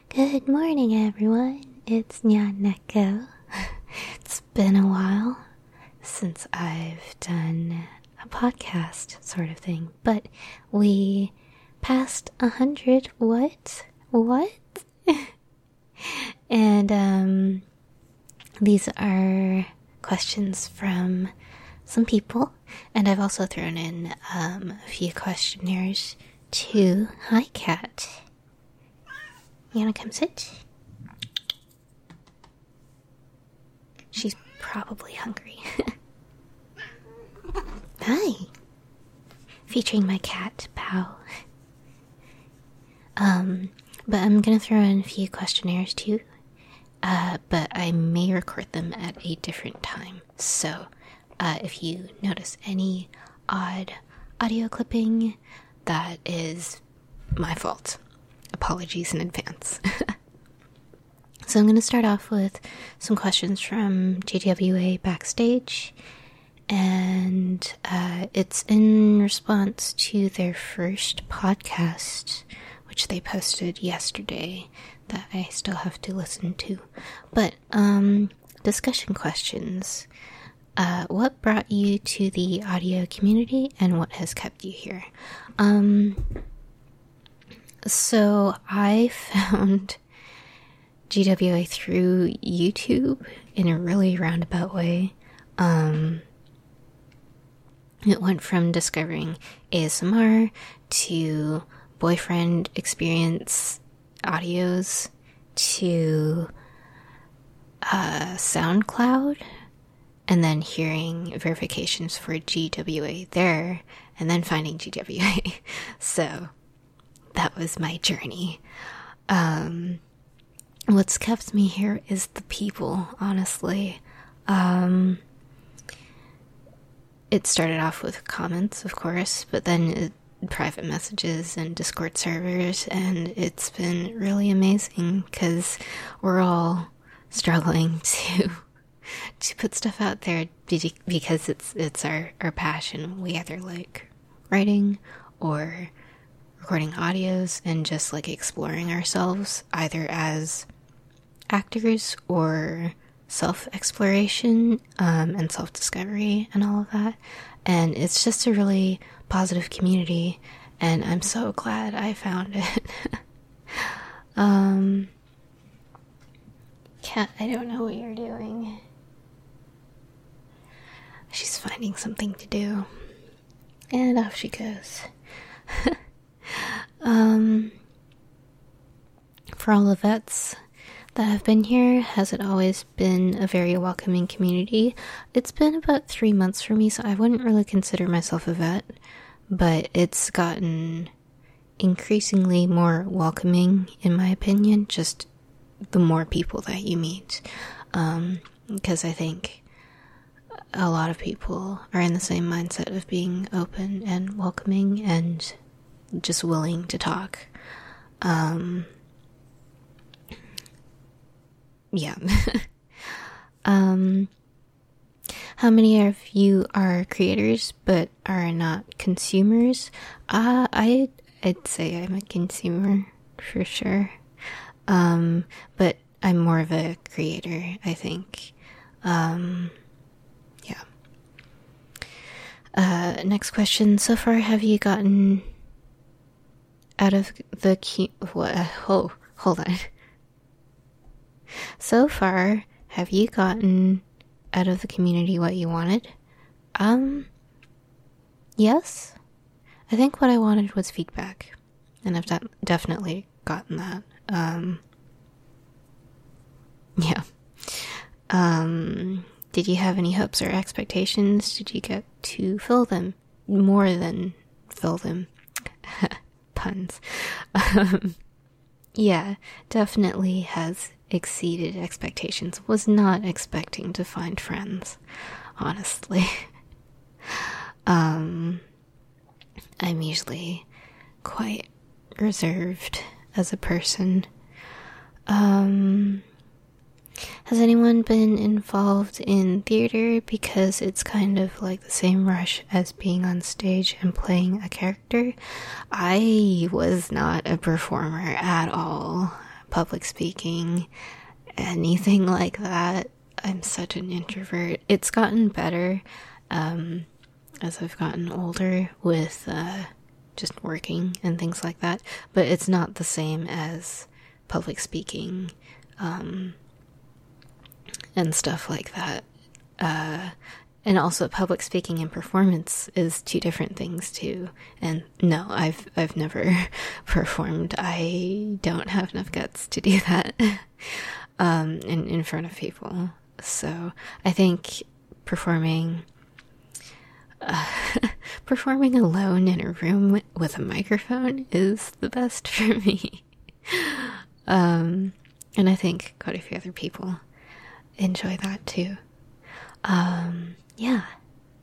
Good morning, everyone. It's Nyaneko. It's been a while since I've done a podcast sort of thing, but we passed 100. What? And these are questions from some people, and I've also thrown in a few questionnaires too. Hi, cat. You wanna come sit? She's probably hungry. Hi. Featuring my cat, Pow. But I'm gonna throw in a few questionnaires too. But I may record them at a different time. So, if you notice any odd audio clipping, that is my fault. Apologies in advance. So I'm going to start off with some questions from GWA Backstage, and it's in response to their first podcast, which they posted yesterday, that I still have to listen to. But, discussion questions. What brought you to the audio community, and what has kept you here? So I found GWA through YouTube in a really roundabout way. It went from discovering ASMR to boyfriend experience audios to SoundCloud, and then hearing verifications for GWA there, and then finding GWA. So that was my journey. What's kept me here is the people, honestly. It started off with comments, of course, but then private messages and Discord servers, and it's been really amazing because we're all struggling to put stuff out there because it's our passion. We either like writing or recording audios and just like exploring ourselves either as actors or self-exploration and self-discovery and all of that. And it's just a really positive community, and I'm so glad I found it. Cat, I don't know what you're doing. She's finding something to do. And off she goes. For all the vets that have been here, has it always been a very welcoming community? It's been about 3 months for me, so I wouldn't really consider myself a vet, but it's gotten increasingly more welcoming, in my opinion, just the more people that you meet. Because I think a lot of people are in the same mindset of being open and welcoming and just willing to talk. Yeah. How many of you are creators but are not consumers? I'd say I'm a consumer for sure. But I'm more of a creator, I think. Yeah. Next question. So far, have you gotten out of the hold on. So far, have you gotten out of the community what you wanted? Yes. I think what I wanted was feedback, and I've definitely gotten that. Yeah. Did you have any hopes or expectations? Did you get to fill them? More than fill them. Puns. Yeah, definitely has exceeded expectations. Was not expecting to find friends, honestly. I'm usually quite reserved as a person. Has anyone been involved in theater? Because it's kind of like the same rush as being on stage and playing a character. I was not a performer at all public speaking, anything like that. I'm such an introvert. It's gotten better as I've gotten older with just working and things like that, but it's not the same as public speaking and stuff like that. And also public speaking and performance is two different things too. And no, I've never performed. I don't have enough guts to do that in front of people. So I think performing alone in a room with a microphone is the best for me. And I think quite a few other people enjoy that too. Yeah.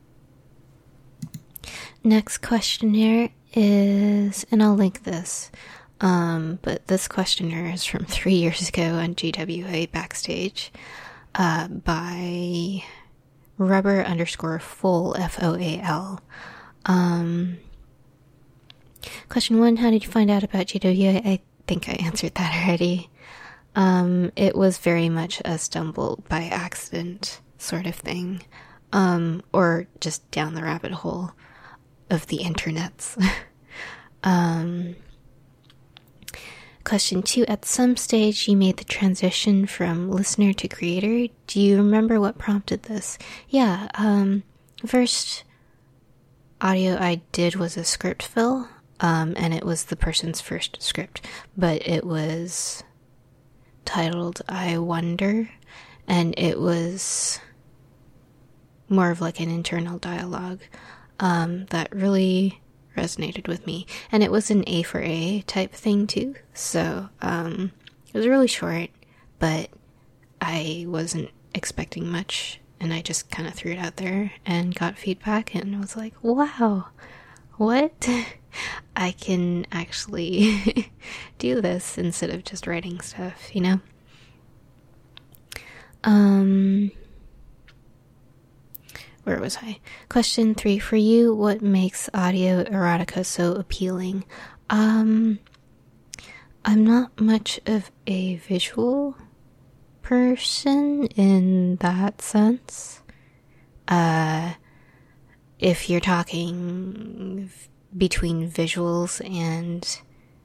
Next questionnaire is, and I'll link this, but this questionnaire is from 3 years ago on GWA Backstage, by rubber_full, FOAL. Question 1, how did you find out about GWA? I think I answered that already. It was very much a stumble by accident sort of thing, or just down the rabbit hole of the internets. Question 2, at some stage you made the transition from listener to creator. Do you remember what prompted this? Yeah, first audio I did was a script fill, and it was the person's first script, but it was titled I Wonder, and it was more of like an internal dialogue that really resonated with me, and it was an A for A type thing too, so it was really short, but I wasn't expecting much, and I just kind of threw it out there and got feedback and was like, wow, what? I can actually do this instead of just writing stuff, you know? Where was I? Question 3 for you. What makes audio erotica so appealing? I'm not much of a visual person in that sense. If you're talking between visuals and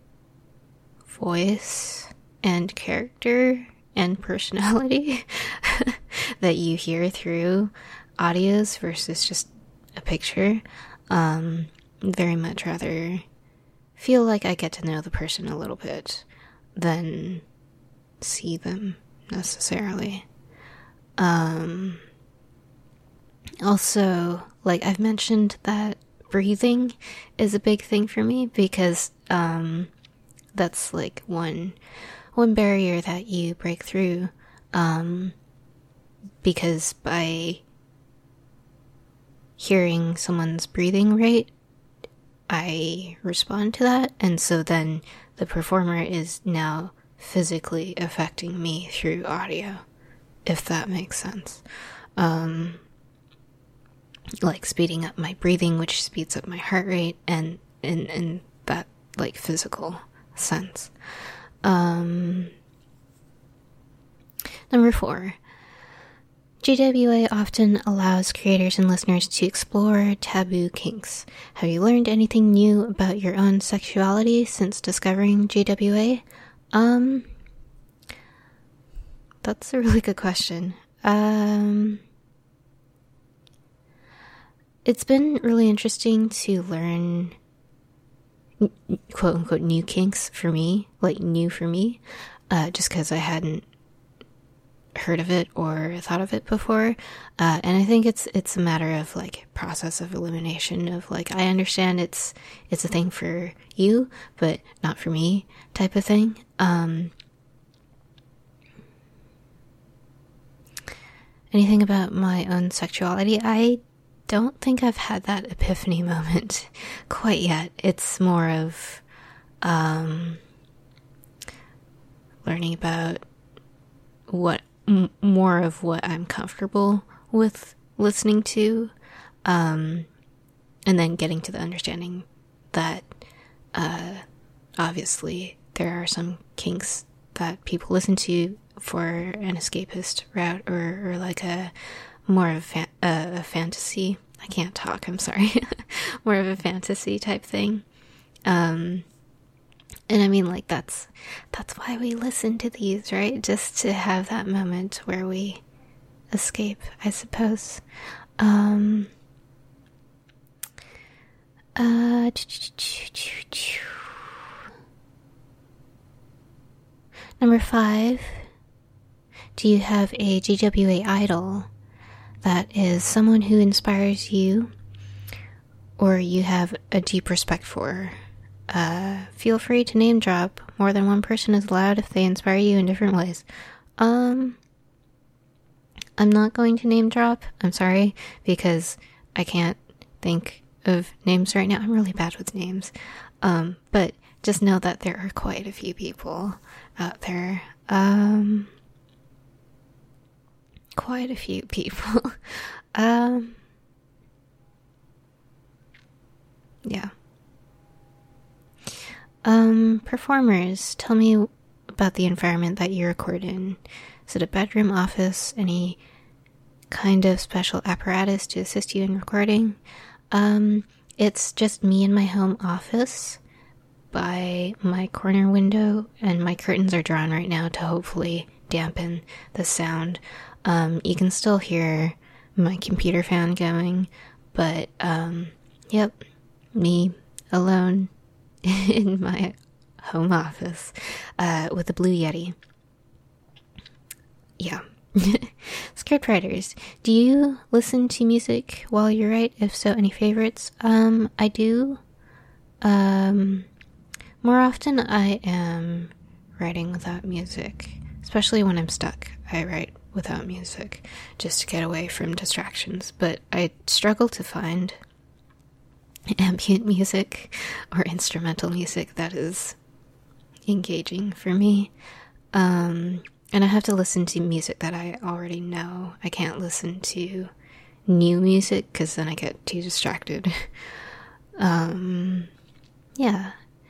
voice and character and personality that you hear through audios versus just a picture, very much rather feel like I get to know the person a little bit than see them necessarily. Also, like I've mentioned, that breathing is a big thing for me because that's like one barrier that you break through, because by hearing someone's breathing rate, I respond to that, and so then the performer is now physically affecting me through audio, if that makes sense. Like speeding up my breathing, which speeds up my heart rate, and in that like physical sense. Number 4. GWA often allows creators and listeners to explore taboo kinks. Have you learned anything new about your own sexuality since discovering GWA? That's a really good question. It's been really interesting to learn quote unquote new kinks for me, like new for me, just because I hadn't heard of it or thought of it before, and I think it's a matter of like process of elimination of like, I understand it's a thing for you but not for me type of thing. Anything about my own sexuality? I don't think I've had that epiphany moment quite yet. It's more of learning about more of what I'm comfortable with listening to, and then getting to the understanding that obviously there are some kinks that people listen to for an escapist route, or like a more of a fantasy. I can't talk, I'm sorry. More of a fantasy type thing. And I mean, like, that's why we listen to these, right? Just to have that moment where we escape, I suppose. Number 5. Do you have a GWA idol that is someone who inspires you or you have a deep respect for? Feel free to name drop. More than one person is allowed if they inspire you in different ways. I'm not going to name drop. I'm sorry, because I can't think of names right now. I'm really bad with names. But just know that there are quite a few people out there. Quite a few people. Yeah. Performers, tell me about the environment that you record in. Is it a bedroom, office, any kind of special apparatus to assist you in recording? It's just me in my home office by my corner window, and my curtains are drawn right now to hopefully dampen the sound. You can still hear my computer fan going, but, yep, me alone in my home office, with a Blue Yeti. Yeah. Scriptwriters, do you listen to music while you write? If so, any favorites? I do. More often I am writing without music, especially when I'm stuck. I write without music just to get away from distractions, but I struggle to find ambient music or instrumental music that is engaging for me. And I have to listen to music that I already know. I can't listen to new music because then I get too distracted. Yeah.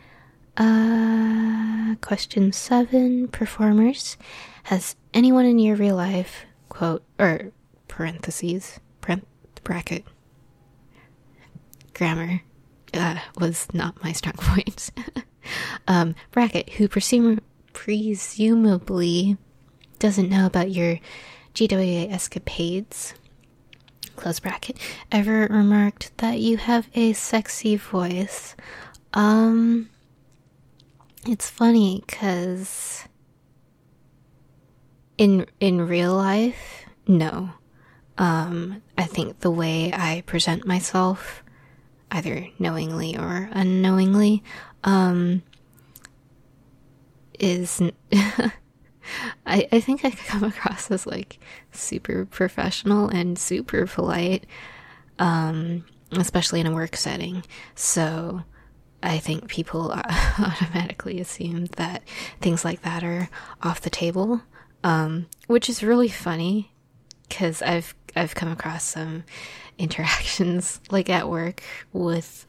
Question 7, performers. Has anyone in your real life, quote, or parentheses, bracket, grammar, was not my strong point, bracket, who presumably doesn't know about your GWA escapades, close bracket, ever remarked that you have a sexy voice? It's funny, because in real life, no. I think the way I present myself, either knowingly or unknowingly, is I think I come across as like super professional and super polite, especially in a work setting. So I think people automatically assume that things like that are off the table, which is really funny because I've come across some interactions like at work with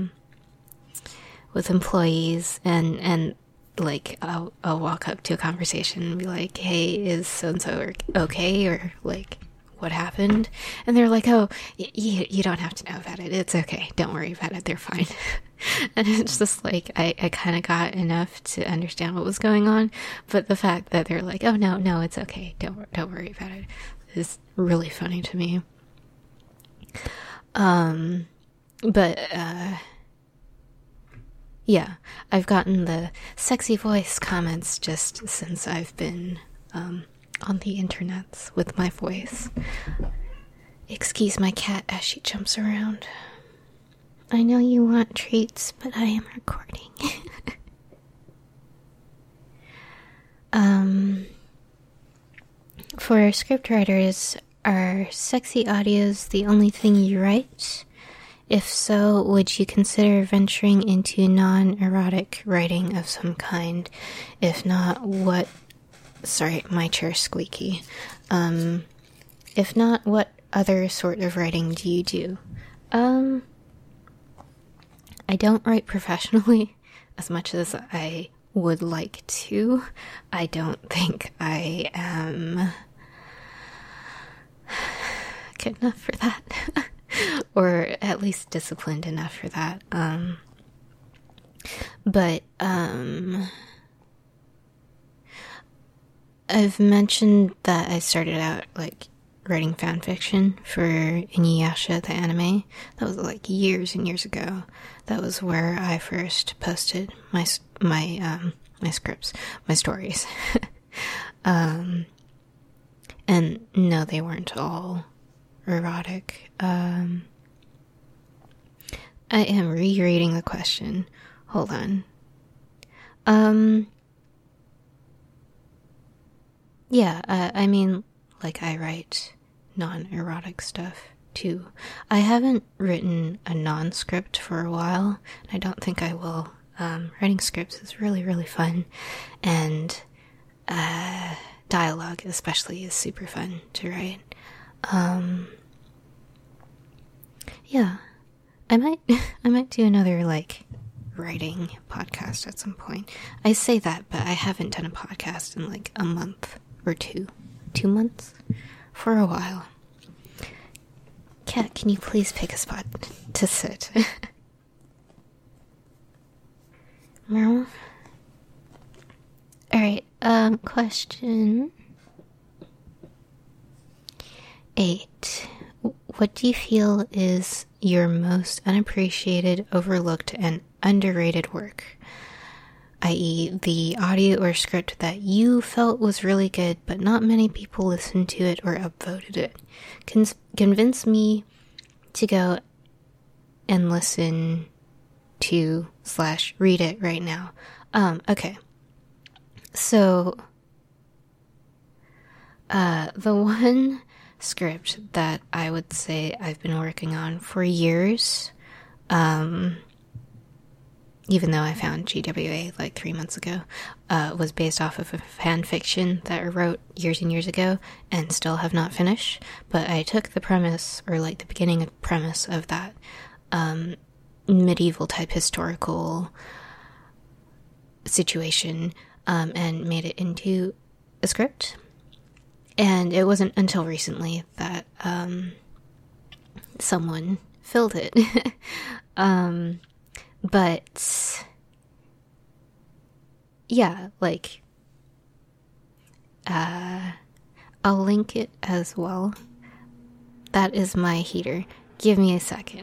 employees, and like I'll walk up to a conversation and be like, hey, is so-and-so okay, or like, what happened? And they're like, oh, you don't have to know about it, it's okay, don't worry about it, they're fine. And it's just like, I kind of got enough to understand what was going on, but the fact that they're like, oh no, it's okay, don't worry about it, is really funny to me. But yeah, I've gotten the sexy voice comments just since I've been on the internets with my voice. Excuse my cat as she jumps around. I know you want treats, but I am recording. For scriptwriters, are sexy audios the only thing you write? If so, would you consider venturing into non-erotic writing of some kind? If not, what... Sorry, my chair's squeaky. If not, what other sort of writing do you do? I don't write professionally as much as I would like to. I don't think I am good enough for that. Or at least disciplined enough for that. But I've mentioned that I started out like writing fan fiction for Inuyasha the anime. That was like years and years ago. That was where I first posted my scripts, my stories. And no, they weren't all erotic. I am rereading the question. Hold on. Yeah, I mean, like, I write non-erotic stuff, too. I haven't written a non-script for a while, and I don't think I will. Writing scripts is really, really fun, and dialogue, especially, is super fun to write. Yeah, I might do another, like, writing podcast at some point. I say that, but I haven't done a podcast in, like, a month or 2 months, for a while. Cat, can you please pick a spot to sit? Meow. Alright, question 8. What do you feel is your most unappreciated, overlooked, and underrated work? I.e., the audio or script that you felt was really good, but not many people listened to it or upvoted it. Convince me to go and listen to / read it right now. Okay. So, the one script that I would say I've been working on for years, even though I found GWA like 3 months ago, was based off of a fan fiction that I wrote years and years ago and still have not finished. But I took the premise, or like the beginning premise of that medieval type historical situation, and made it into a script. And it wasn't until recently that someone filled it. But yeah, like, I'll link it as well. That is my heater. Give me a second.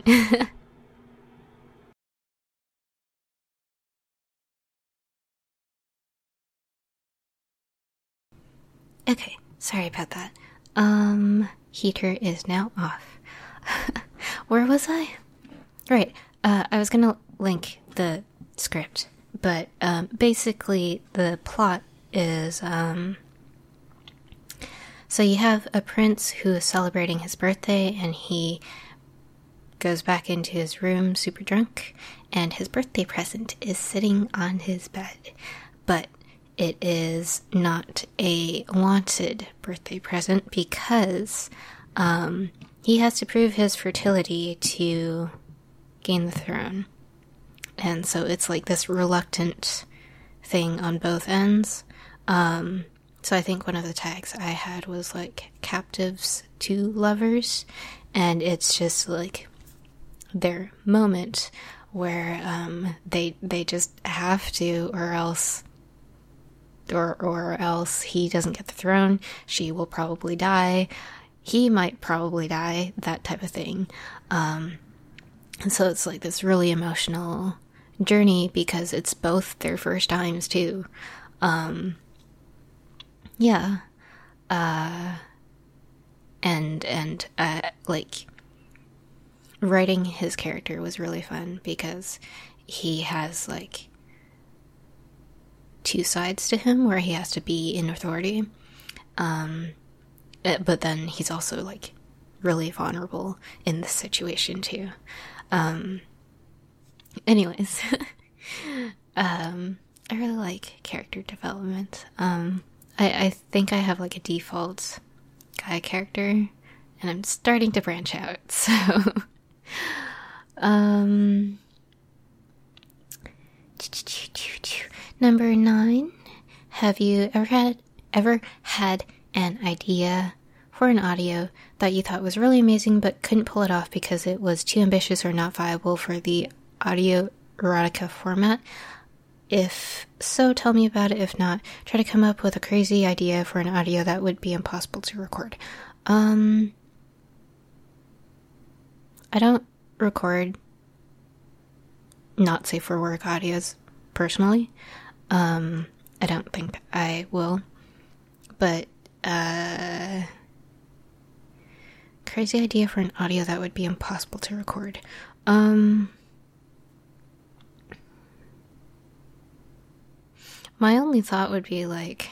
Okay, sorry about that. Heater is now off. Where was I? Right, I was gonna link the script, but basically the plot is so you have a prince who is celebrating his birthday, and he goes back into his room super drunk, and his birthday present is sitting on his bed, but it is not a wanted birthday present because he has to prove his fertility to gain the throne. And so it's like this reluctant thing on both ends. So I think one of the tags I had was like captives to lovers, and it's just like their moment where they just have to, or else he doesn't get the throne, she will probably die, he might probably die, that type of thing. And so it's like this really emotional journey because it's both their first times too. Yeah. And like, writing his character was really fun because he has like 2 sides to him where he has to be in authority, but then he's also like really vulnerable in this situation too. Anyways, I really like character development. I think I have like a default guy character, and I'm starting to branch out, so Number 9, have you ever had an idea for an audio that you thought was really amazing but couldn't pull it off because it was too ambitious or not viable for the audio erotica format? If so, tell me about it. If not, try to come up with a crazy idea for an audio that would be impossible to record. I don't record not safe for work audios personally. I don't think I will, but crazy idea for an audio that would be impossible to record. My only thought would be like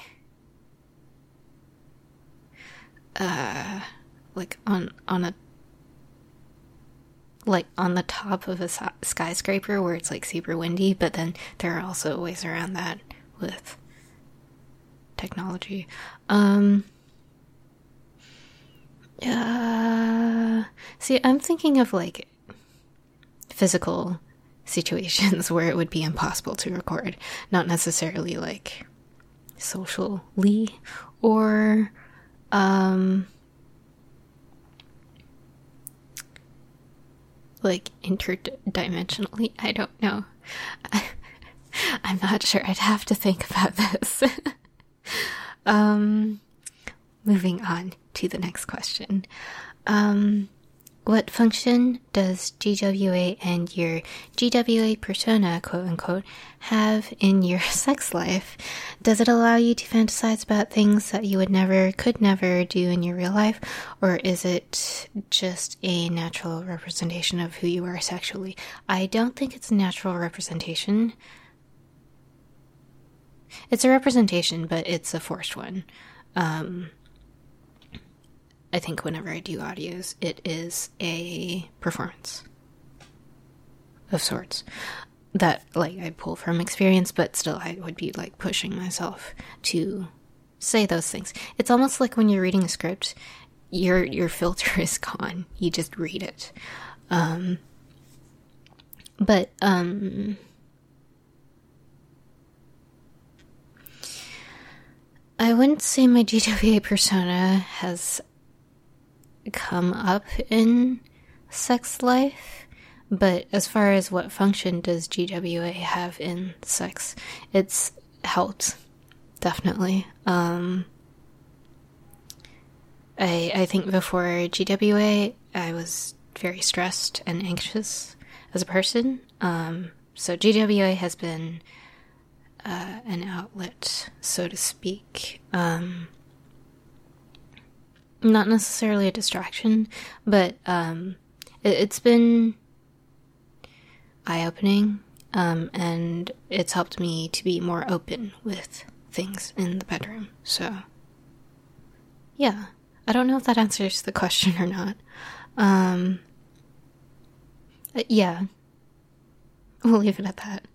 on the top of a skyscraper where it's like super windy, but then there are also ways around that with technology. See, I'm thinking of like physical situations where it would be impossible to record, not necessarily like socially or like interdimensionally. I don't know. I'm not sure. I'd have to think about this. Moving on to the next question. What function does GWA and your GWA persona, quote unquote, have in your sex life? Does it allow you to fantasize about things that you could never do in your real life? Or is it just a natural representation of who you are sexually? I don't think it's a natural representation. It's a representation, but it's a forced one. I think whenever I do audios, it is a performance of sorts that, like, I pull from experience, but still I would be, like, pushing myself to say those things. It's almost like when you're reading a script, your filter is gone. You just read it. I wouldn't say my GWA persona has come up in sex life, but as far as what function does GWA have in sex, it's helped, definitely. I think before GWA, I was very stressed and anxious as a person, so GWA has been an outlet, so to speak. Not necessarily a distraction, but it's been eye-opening, and it's helped me to be more open with things in the bedroom. So, yeah. I don't know if that answers the question or not. Yeah. We'll leave it at that.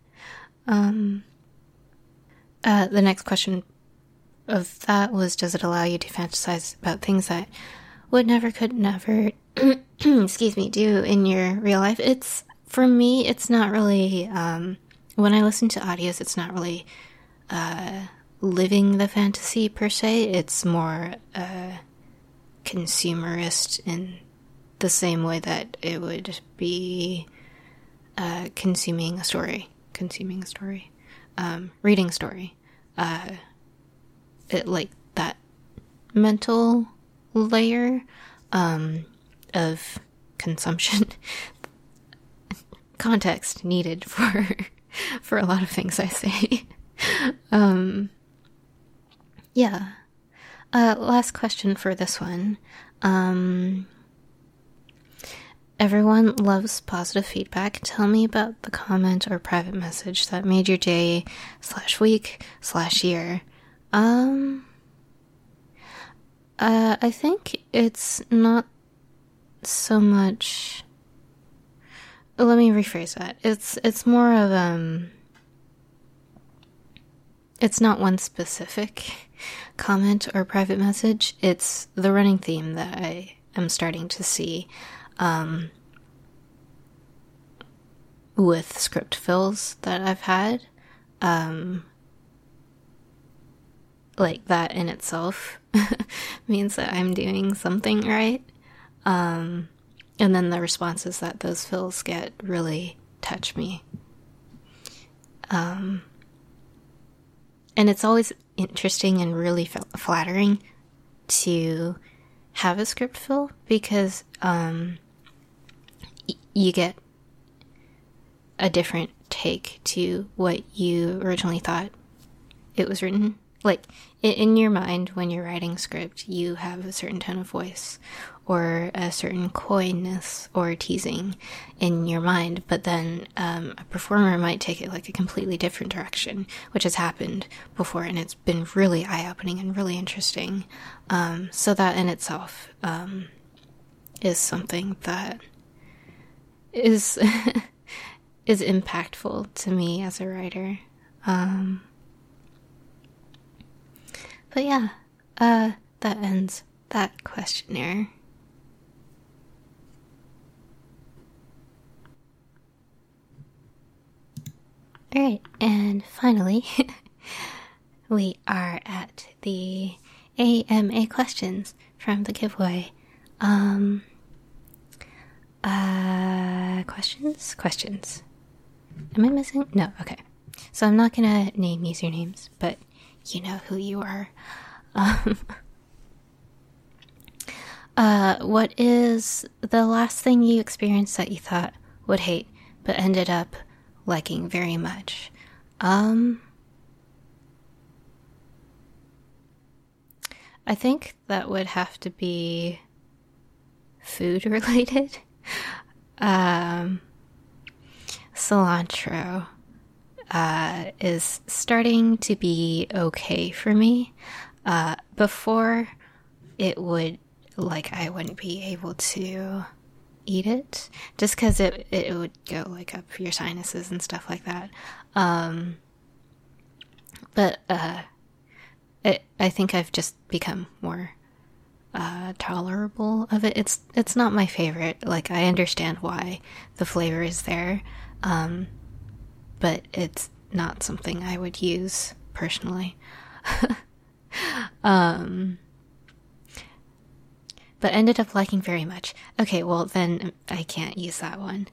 The next question of that was, does it allow you to fantasize about things that could never, excuse me, do in your real life? For me, it's not really, when I listen to audios, it's not really, living the fantasy per se. It's more, consumerist in the same way that it would be, consuming a story, reading a story. It, like, that mental layer of consumption context needed for a lot of things I say. Yeah. Last question for this one. Everyone loves positive feedback. Tell me about the comment or private message that made your day /week/year. I think it's not so much. Let me rephrase that. It's more of it's not one specific comment or private message. It's the running theme that I am starting to see with script fills that I've had. like that in itself means that I'm doing something right. And then the responses that those fills get really touch me. And it's always interesting and really flattering to have a script fill because you get a different take to what you originally thought it was written. Like, in your mind, when you're writing script, you have a certain tone of voice or a certain coyness or teasing in your mind, but then a performer might take it like a completely different direction, which has happened before, and it's been really eye-opening and really interesting. So that in itself is something that is is impactful to me as a writer. But yeah, that ends that questionnaire. Alright, and finally, we are at the AMA questions from the giveaway. Questions. Am I missing? No, okay. So I'm not gonna name usernames, but you know who you are. What is the last thing you experienced that you thought would hate, but ended up liking very much? I think that would have to be food related. Cilantro is starting to be okay for me. Before, it would, like, I wouldn't be able to eat it, just because it would go, like, up your sinuses and stuff like that. But I think I've just become more tolerable of it. It's not my favorite. Like, I understand why the flavor is there, but it's not something I would use personally. But ended up liking very much. Okay, well then I can't use that one.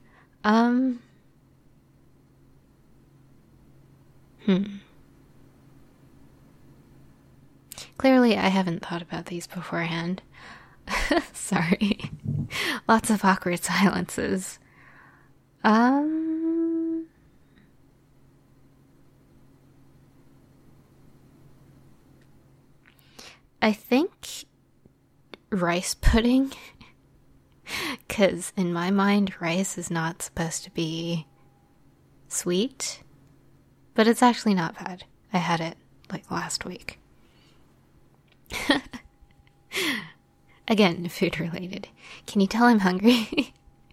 Clearly I haven't thought about these beforehand. Sorry. Lots of awkward silences. I think rice pudding, because in my mind rice is not supposed to be sweet, but it's actually not bad. I had it like last week. Again, food related. Can you tell I'm hungry?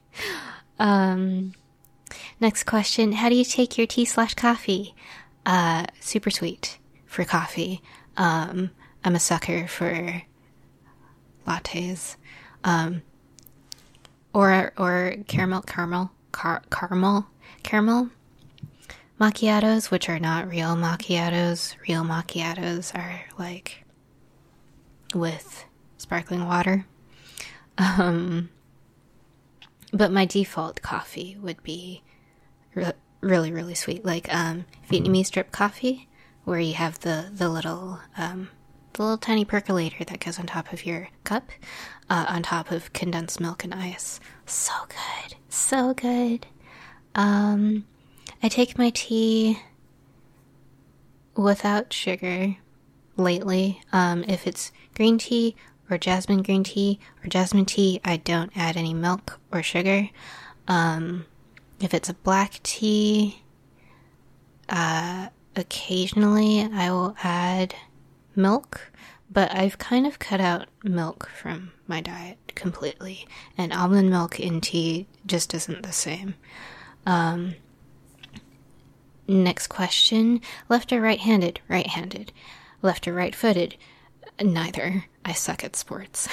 Next question. How do you take your tea/coffee? Super sweet for coffee. I'm a sucker for lattes. Or caramel macchiatos, which are not real macchiatos. Real macchiatos are like with sparkling water. But my default coffee would be really, really sweet. Like Vietnamese drip coffee, where you have the little tiny percolator that goes on top of your cup, on top of condensed milk and ice. So good. So good. I take my tea without sugar lately. If it's green tea or jasmine green tea or jasmine tea, I don't add any milk or sugar. If it's a black tea, occasionally I will add milk, but I've kind of cut out milk from my diet completely, and almond milk in tea just isn't the same. Next question. Left or right-handed? Right-handed. Left or right-footed? Neither. I suck at sports.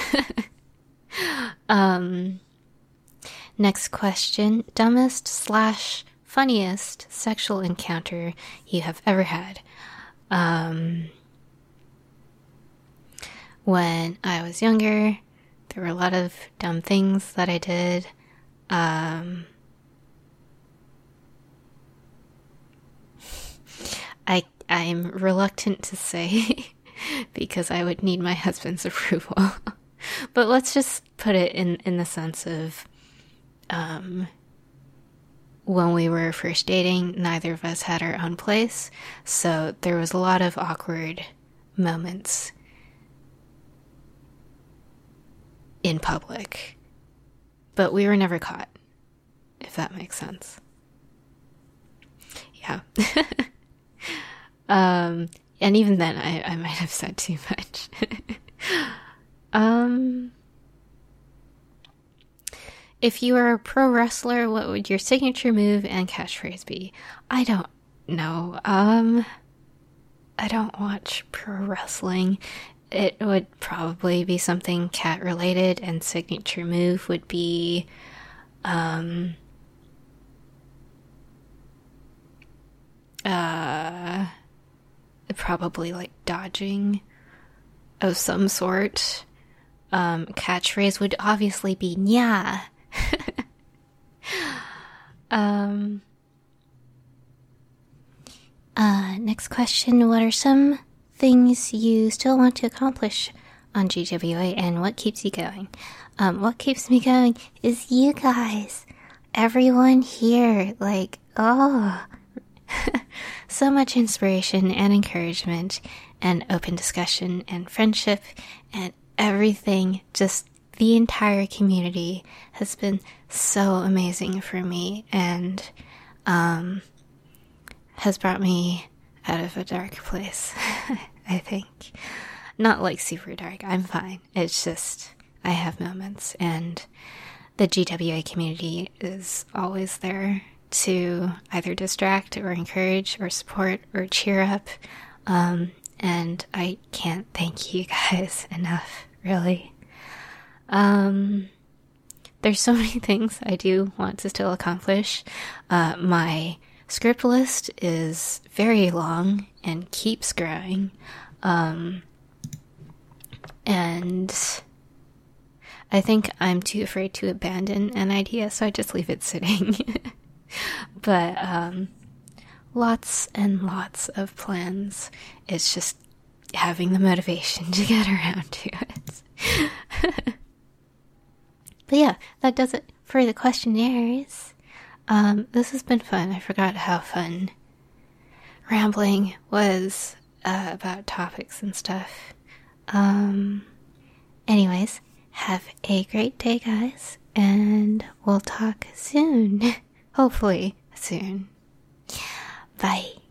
Next question. Dumbest/funniest sexual encounter you have ever had? when I was younger, there were a lot of dumb things that I did. I'm reluctant to say because I would need my husband's approval. But let's just put it in the sense of when we were first dating, neither of us had our own place, so there was a lot of awkward moments in public. But we were never caught, if that makes sense. Yeah. And even then, I might have said too much. If you were a pro wrestler, what would your signature move and catchphrase be? I don't know. I don't watch pro wrestling. It would probably be something cat related, and signature move would be, probably like dodging of some sort. Catchphrase would obviously be "nya." Next question. What are some things you still want to accomplish on GWA, and what keeps you going? What keeps me going is you guys. Everyone here. Like, oh... so much inspiration and encouragement and open discussion and friendship and everything. Just the entire community has been so amazing for me and has brought me out of a dark place. I think. Not like super dark. I'm fine. It's just I have moments, and the GWA community is always there to either distract or encourage or support or cheer up. And I can't thank you guys enough, really. There's so many things I do want to still accomplish. My script list is very long and keeps growing. And I think I'm too afraid to abandon an idea, so I just leave it sitting. But lots and lots of plans. It's just having the motivation to get around to it. But yeah, that does it for the questionnaires. This has been fun. I forgot how fun rambling was about topics and stuff. Anyways, have a great day, guys, and we'll talk soon. Hopefully soon. Bye.